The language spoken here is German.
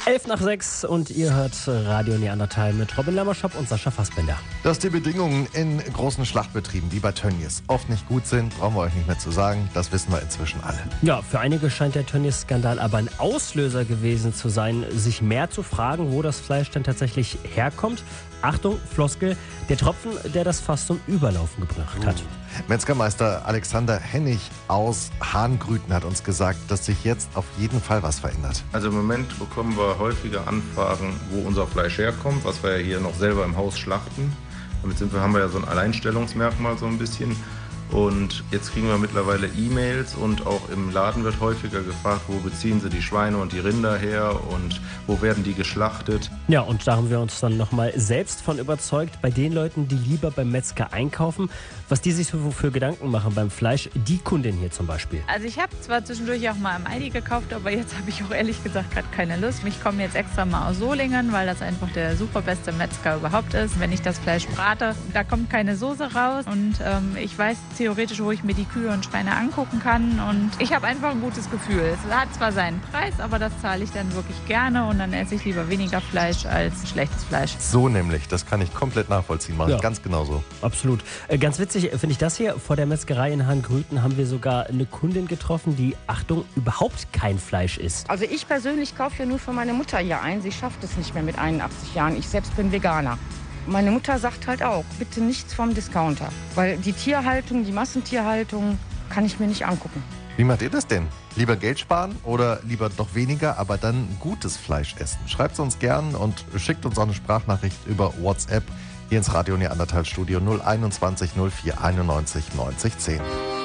5:11 und ihr hört Radio Neandertal mit Robin Lammerschop und Sascha Fassbender. Dass die Bedingungen in großen Schlachtbetrieben wie bei Tönnies oft nicht gut sind, brauchen wir euch nicht mehr zu sagen. Das wissen wir inzwischen alle. Ja, für einige scheint der Tönnies-Skandal aber ein Auslöser gewesen zu sein, sich mehr zu fragen, wo das Fleisch denn tatsächlich herkommt. Achtung, Floskel, der Tropfen, der das Fass zum Überlaufen gebracht hat. Metzgermeister Alexander Hennig aus Hahngrüten hat uns gesagt, dass sich jetzt auf jeden Fall was verändert. Also im Moment bekommen wir häufige Anfragen, wo unser Fleisch herkommt, was wir ja hier noch selber im Haus schlachten. Damit haben wir ja so ein Alleinstellungsmerkmal so ein bisschen. Und jetzt kriegen wir mittlerweile E-Mails und auch im Laden wird häufiger gefragt, wo beziehen sie die Schweine und die Rinder her und wo werden die geschlachtet. Ja, und da haben wir uns dann nochmal selbst von überzeugt, bei den Leuten, die lieber beim Metzger einkaufen, was die sich so für Gedanken machen beim Fleisch. Die Kundin hier zum Beispiel. Also ich habe zwar zwischendurch auch mal im Aldi gekauft, aber jetzt habe ich auch ehrlich gesagt gerade keine Lust. Ich komme jetzt extra mal aus Solingen, weil das einfach der super beste Metzger überhaupt ist. Wenn ich das Fleisch brate, da kommt keine Soße raus und ich weiß theoretisch, wo ich mir die Kühe und Schweine angucken kann und ich habe einfach ein gutes Gefühl. Es hat zwar seinen Preis, aber das zahle ich dann wirklich gerne und dann esse ich lieber weniger Fleisch als schlechtes Fleisch. So nämlich, das kann ich komplett nachvollziehen, mache ich ganz genauso. Absolut. Ganz witzig finde ich das hier, vor der Metzgerei in Hahngrüten haben wir sogar eine Kundin getroffen, die, Achtung, überhaupt kein Fleisch isst. Also ich persönlich kaufe ja nur für meine Mutter hier ein, sie schafft es nicht mehr mit 81 Jahren, ich selbst bin Veganer. Meine Mutter sagt halt auch, bitte nichts vom Discounter, weil die Tierhaltung, die Massentierhaltung kann ich mir nicht angucken. Wie macht ihr das denn? Lieber Geld sparen oder lieber doch weniger, aber dann gutes Fleisch essen? Schreibt es uns gern und schickt uns auch eine Sprachnachricht über WhatsApp hier ins Radio Neandertal Studio 021 04 91 90 10.